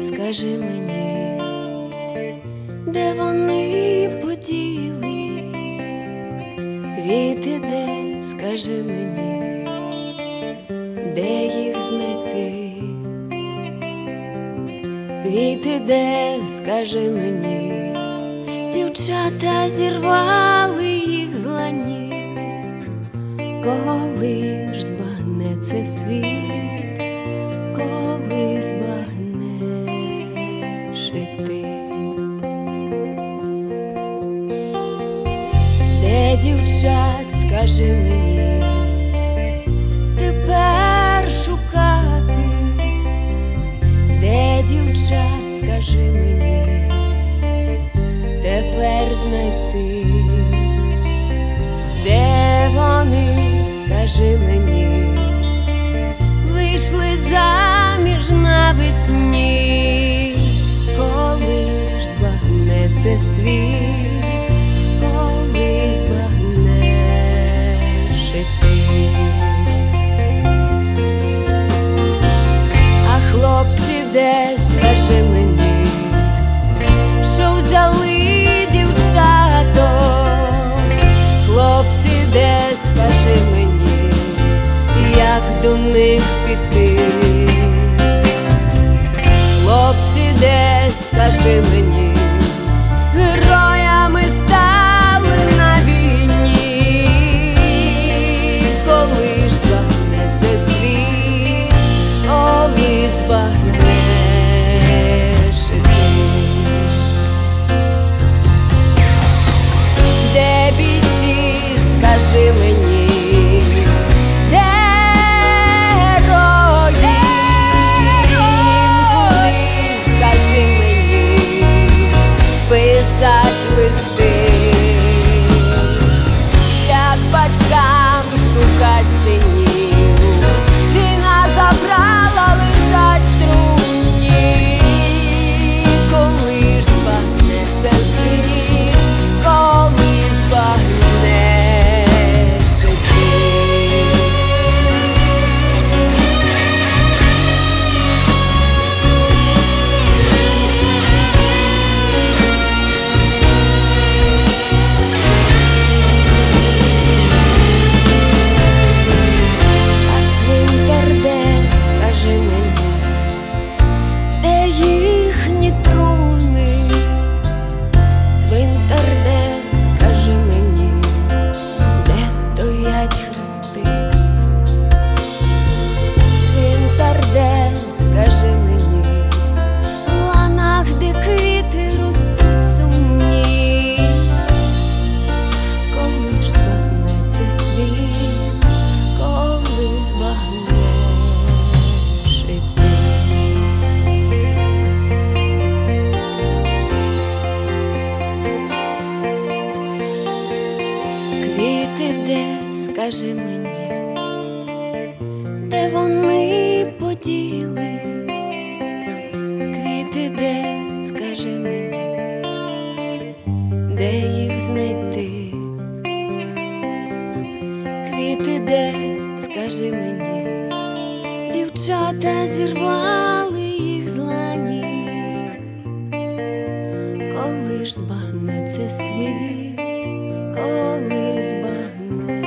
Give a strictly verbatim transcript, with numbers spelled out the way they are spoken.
скажи мені, де вони поділись, квіти де, скажи мені, де їх знайти, квіти де, скажи мені, дівчата зірвали їх з ланів, коли ж збагнеться світ, коли збагнеш і ти. Де дівчат, скажи мені, тепер шукати, де дівчат, скажи мені, тепер знайти, де вони, скажи мені, вийшли заміж навесні, коли ж збагнеться світ, коли збагнеш і ти. А хлопці де, скажи мені, що взяли дівчаток, хлопці де, скажи мені, як до них піти, хлопці де, скажи мені, героями стали на війні, коли ж збагнеться світ, коли збагнеш і ти. Де бійці, скажи мені, де герої, куди, скажи мені, писать листи, як батькам шукать синів, війна забрала, лежать в труні, коли ж збагнеться світ, коли збагнеш і ти. А цвинтар де, скажи мені, де їхні труни, цвинтар де, скажи мені, де стоять хрести, цвинтар де, скажи мені, в ланах, де квіти ростуть сумні, коли ж збагнеться світ, коли збагнеш і ти. Квіти де, скажи мені, де вони поділись, квіти де, скажи мені, де їх знайти, квіти де, скажи мені, дівчата зірвали їх з ланів, коли ж збагнеться світ, коли збагнеш.